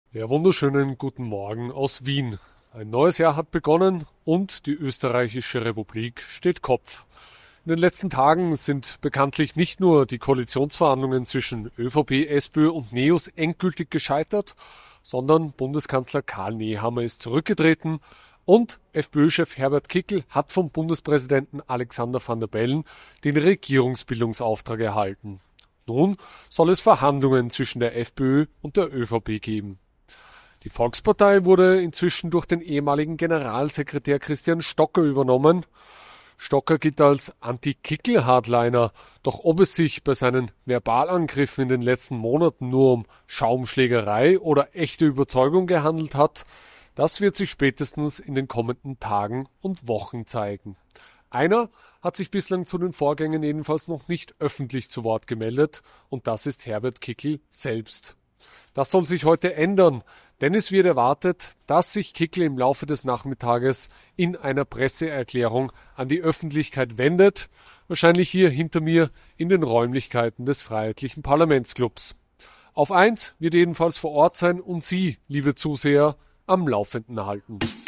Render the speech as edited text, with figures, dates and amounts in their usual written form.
Ja, wunderschönen guten Morgen aus Wien. Ein neues Jahr hat begonnen und die österreichische Republik steht Kopf. In den letzten Tagen sind bekanntlich nicht nur die Koalitionsverhandlungen zwischen ÖVP, SPÖ und NEOS endgültig gescheitert, sondern Bundeskanzler Karl Nehammer ist zurückgetreten und FPÖ-Chef Herbert Kickl hat vom Bundespräsidenten Alexander Van der Bellen den Regierungsbildungsauftrag erhalten. Nun soll es Verhandlungen zwischen der FPÖ und der ÖVP geben. Die Volkspartei wurde inzwischen durch den ehemaligen Generalsekretär Christian Stocker übernommen. Stocker gilt als Anti-Kickl-Hardliner, doch ob es sich bei seinen Verbalangriffen in den letzten Monaten nur um Schaumschlägerei oder echte Überzeugung gehandelt hat, das wird sich spätestens in den kommenden Tagen und Wochen zeigen. Einer hat sich bislang zu den Vorgängen jedenfalls noch nicht öffentlich zu Wort gemeldet, und das ist Herbert Kickl selbst. Das soll sich heute ändern, denn es wird erwartet, dass sich Kickl im Laufe des Nachmittages in einer Presseerklärung an die Öffentlichkeit wendet, wahrscheinlich hier hinter mir in den Räumlichkeiten des Freiheitlichen Parlamentsclubs. Auf eins wird jedenfalls vor Ort sein und Sie, liebe Zuseher, am Laufenden halten.